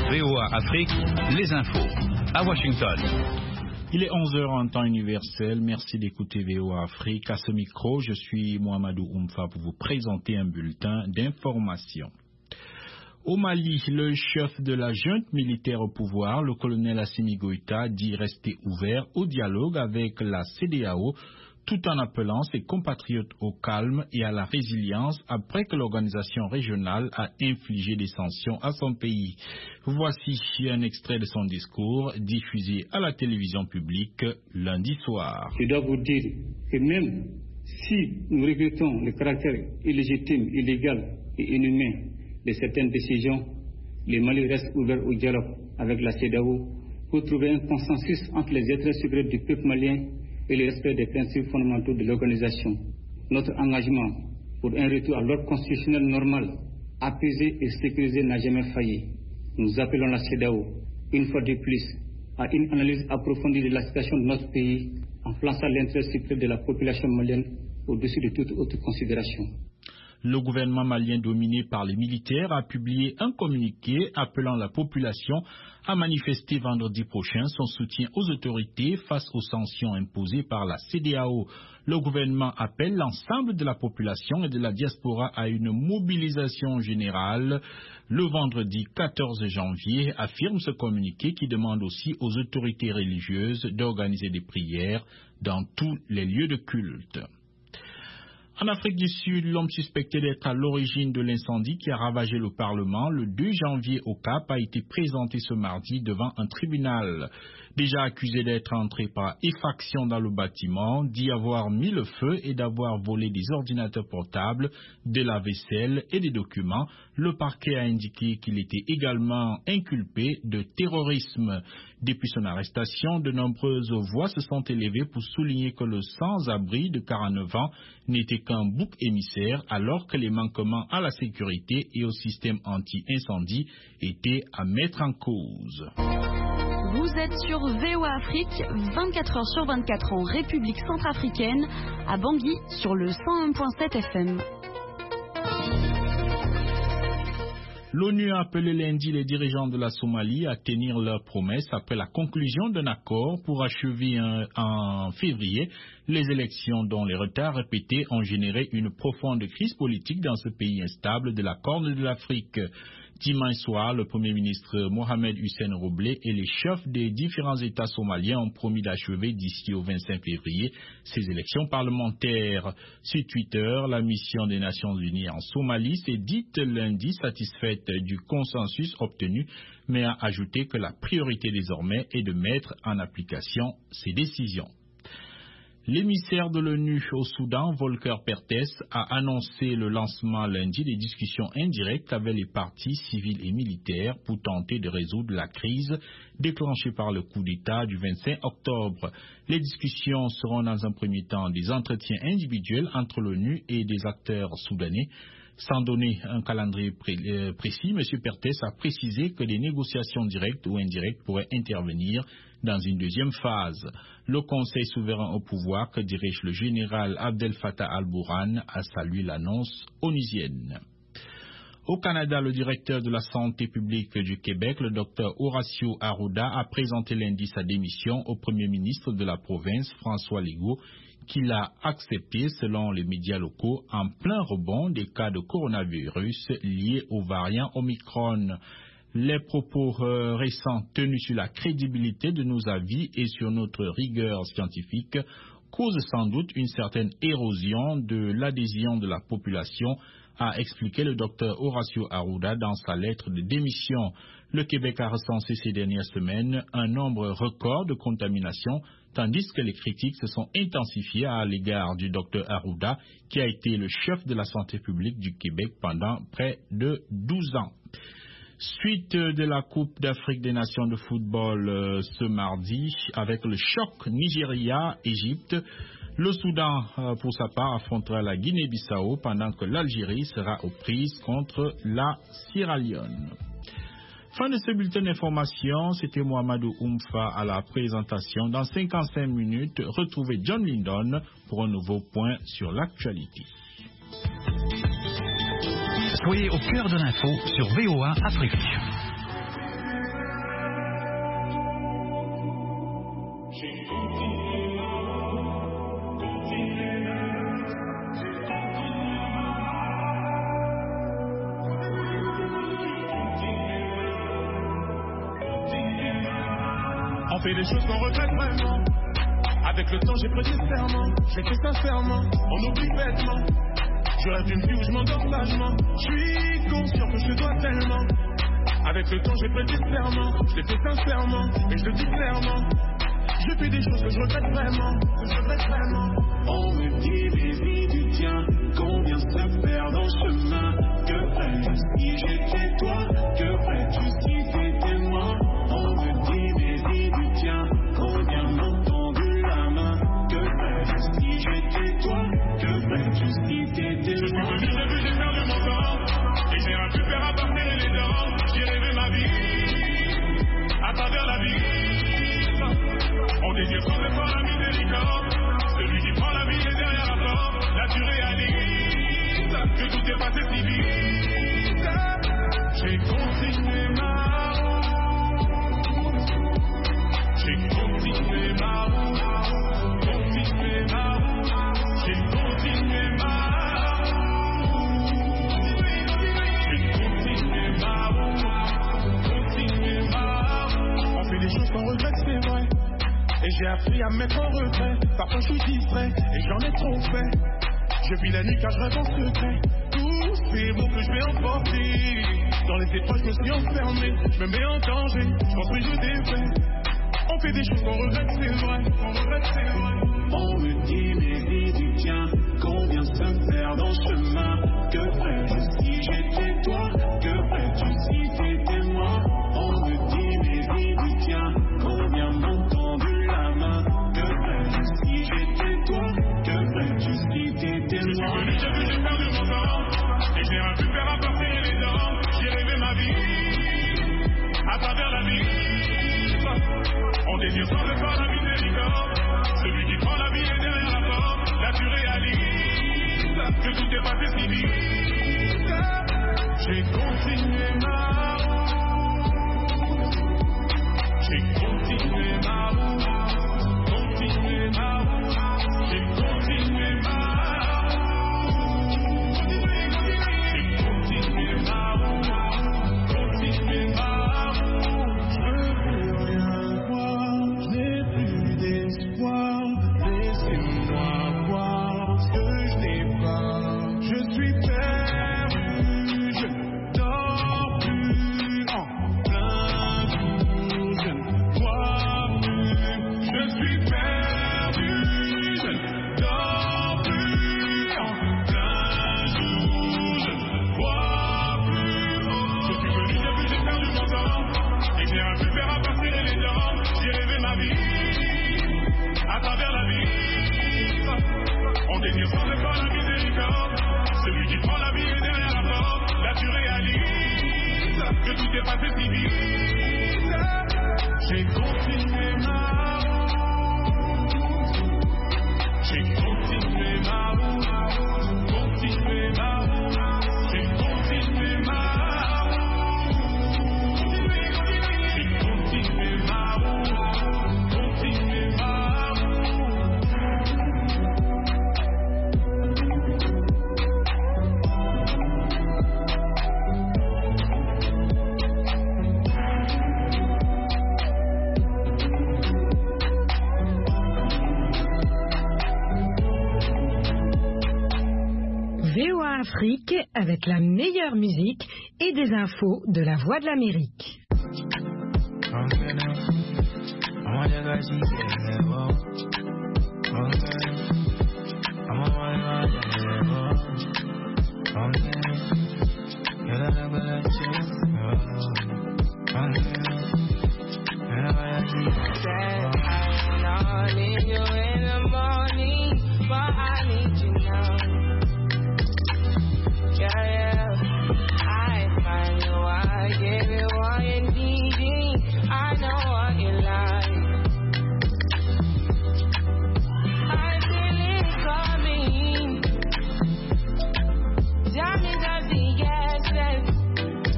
VOA Afrique, les infos. À Washington. Il est 11h en temps universel. Merci d'écouter VOA Afrique. À ce micro, je suis Mohamedou Oumfa pour vous présenter un bulletin d'information. Au Mali, le chef de la junte militaire au pouvoir, le colonel Assimi Goïta, dit rester ouvert au dialogue avec la CEDEAO, tout en appelant ses compatriotes au calme et à la résilience après que l'organisation régionale a infligé des sanctions à son pays. Voici un extrait de son discours diffusé à la télévision publique lundi soir. Je dois vous dire que même si nous regrettons le caractère illégitime, illégal et inhumain de certaines décisions, le Mali reste ouvert au dialogue avec la CEDEAO pour trouver un consensus entre les intérêts supérieurs du peuple malien et le respect des principes fondamentaux de l'organisation. Notre engagement pour un retour à l'ordre constitutionnel normal, apaisé et sécurisé n'a jamais failli. Nous appelons la CEDEAO, une fois de plus, à une analyse approfondie de la situation de notre pays en plaçant l'intérêt supérieur de la population malienne au-dessus de toute autre considération. Le gouvernement malien dominé par les militaires a publié un communiqué appelant la population à manifester vendredi prochain son soutien aux autorités face aux sanctions imposées par la CEDEAO. Le gouvernement appelle l'ensemble de la population et de la diaspora à une mobilisation générale le vendredi 14 janvier, affirme ce communiqué qui demande aussi aux autorités religieuses d'organiser des prières dans tous les lieux de culte. En Afrique du Sud, l'homme suspecté d'être à l'origine de l'incendie qui a ravagé le Parlement le 2 janvier au Cap a été présenté ce mardi devant un tribunal. Déjà accusé d'être entré par effraction dans le bâtiment, d'y avoir mis le feu et d'avoir volé des ordinateurs portables, de la vaisselle et des documents, le parquet a indiqué qu'il était également inculpé de terrorisme. Depuis son arrestation, de nombreuses voix se sont élevées pour souligner que le sans-abri de 49 ans n'était qu'un bouc émissaire alors que les manquements à la sécurité et au système anti-incendie étaient à mettre en cause. Vous êtes sur VOA Afrique, 24 heures sur 24 en République centrafricaine, à Bangui sur le 101.7 FM. L'ONU a appelé lundi les dirigeants de la Somalie à tenir leurs promesses après la conclusion d'un accord pour achever en février les élections dont les retards répétés ont généré une profonde crise politique dans ce pays instable de la Corne de l'Afrique. Dimanche soir, le Premier ministre Mohamed Hussein Roblé et les chefs des différents États somaliens ont promis d'achever d'ici au 25 février ces élections parlementaires. Sur Twitter, la mission des Nations Unies en Somalie s'est dite lundi satisfaite du consensus obtenu, mais a ajouté que la priorité désormais est de mettre en application ces décisions. L'émissaire de l'ONU au Soudan, Volker Perthes, a annoncé le lancement lundi des discussions indirectes avec les partis civils et militaires pour tenter de résoudre la crise déclenchée par le coup d'État du 25 octobre. Les discussions seront dans un premier temps des entretiens individuels entre l'ONU et des acteurs soudanais. Sans donner un calendrier précis, M. Perthes a précisé que des négociations directes ou indirectes pourraient intervenir dans une deuxième phase. Le Conseil souverain au pouvoir que dirige le général Abdel Fattah al-Burhan a salué l'annonce onusienne. Au Canada, le directeur de la santé publique du Québec, le Dr Horacio Arruda, a présenté lundi sa démission au premier ministre de la province, François Legault, qui l'a accepté selon les médias locaux en plein rebond des cas de coronavirus liés au variant Omicron. Les propos récents tenus sur la crédibilité de nos avis et sur notre rigueur scientifique causent sans doute une certaine érosion de l'adhésion de la population, a expliqué le docteur Horacio Arruda dans sa lettre de démission. Le Québec a recensé ces dernières semaines un nombre record de contaminations, tandis que les critiques se sont intensifiées à l'égard du docteur Arruda, qui a été le chef de la santé publique du Québec pendant près de 12 ans. Suite de la Coupe d'Afrique des Nations de football ce mardi, avec le choc Nigeria-Égypte, le Soudan, pour sa part, affrontera la Guinée-Bissau pendant que l'Algérie sera aux prises contre la Sierra Leone. Fin de ce bulletin d'information, c'était Mohamedou Oumfa à la présentation. Dans 55 minutes, retrouvez John Lindon pour un nouveau point sur l'actualité. Soyez au cœur de l'info sur VOA Afrique. On fait des choses qu'on regrette vraiment. Avec le temps j'ai pris des serments. J'ai fait sincèrement, on oublie bêtement. Je rêve d'une vie où je m'endors sagement. Je suis conscient que je te dois tellement. Avec le temps j'ai pris des serments. Je l'ai fait sincèrement, et je le dis clairement. Je fais des choses que je regrette vraiment. On me dit vis-y du tien, qu'on vient se perdre en chemin. Que ferais-tu si j'étais toi? Que ferais-tu si c'était moi? On me dit vis-y du tien, qu'on vient m'en tendu la main. Que ferais-tu si j'étais toi? Que ferais-tu si t'étais moi? Je suis venu, j'ai perdu mon temps, et j'ai rien pu faire à part serrer les dents. J'ai rêvé ma vie, à travers la vie. On désire sans effort la miséricorde. Celui qui prend la vie est derrière la porte. Là tu réalises que tout est passé si vite. J'ai continué ma route. J'ai continué ma route. Continué ma route. J'ai continué ma route. J'ai continué ma route. Continué ma route. On fait des choses qu'on regrette, c'est vrai. Et j'ai appris à me mettre en retrait. Parfois je suis distrait et j'en ai trop fait. Je vis la nuit car je rêve en secret. Tous ces mots que je vais emporter. Dans les étoiles je me suis enfermé. Je me mets en danger, je construis, je défais. On fait des choses qu'on regrette, c'est vrai. On me dit mais dis du tien, qu'on vient se perdre en chemin. Que ferais-tu si j'étais toi? Que ferais-tu si t'étais moi? On me dit mais dis du tien, qu'on vient m'entendre. Si j'étais toi, que ferais-tu si t'étais moi? Je suis venu, j'ai perdu mon temps, et j'ai rien pu faire à part serrer les dents. J'ai rêvé ma vie, à travers la vie. On désire sans effort la miséricorde. Celui qui prend la vie est derrière la porte. Là tu réalises que tout est passé si vite. J'ai continué ma route. J'ai continué ma route. Afrique avec la meilleure musique et des infos de la Voix de l'Amérique.